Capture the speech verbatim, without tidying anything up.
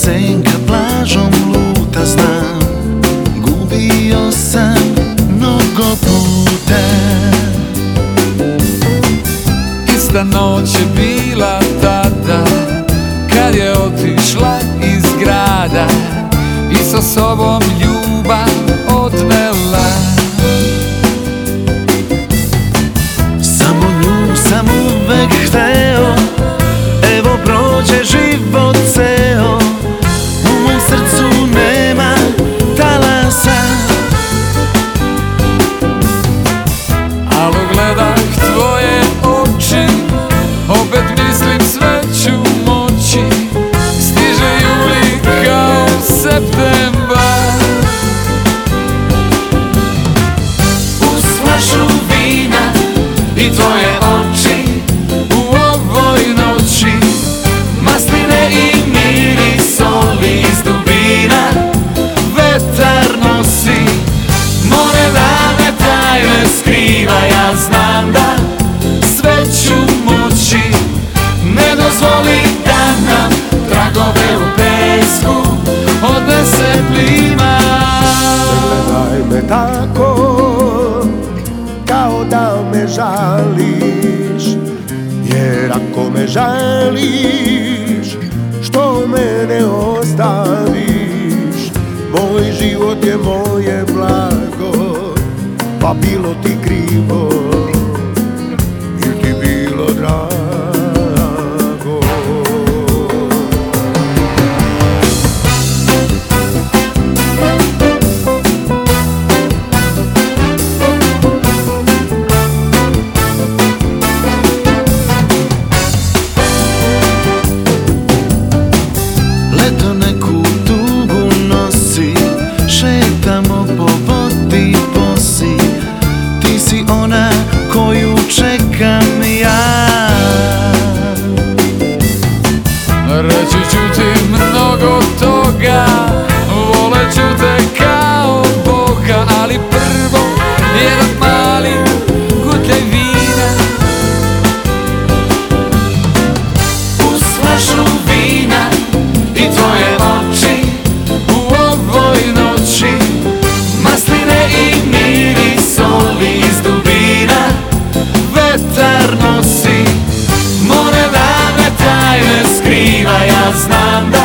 senka plažom luta, znam, gubio sam mnogo puta. Ista noć je bila tada kad je otišla iz grada i sa sobom ljubav odnela. Samo nju sam uvek hteo, evo prođe život ceo, u mom srcu nema talasa. Alo, gledah tvoje oči, opet mislim sve ću moći. Stiže juli kao septembar, uz flašu vina i tvoje oči u ovoj noći, masline i miris soli iz dubina vetar nosi. More davne tajne skriva, ja znam da sve ću moći. Ne dozvoli da nam tragove u pesku odnese plima. Ne gledaj me tako, kao da me žališ, jer ako me žališ, što me ne ostaviš? Moj život je moje blago, pa bilo ti krivo ili ti bilo drago. Leto neku tugu nosi, šetamo po vodi bosi. Ti si ona koju čekam ja. reći ću ti mnogo toga, volet ću te kao Boga, ali prvo jedan mali gutljaj vina. Uz flašu vina i tvoje oči u ovoj noći, masline i miris soli iz dubina vetar nosi. More davne tajne skriva, ja znam da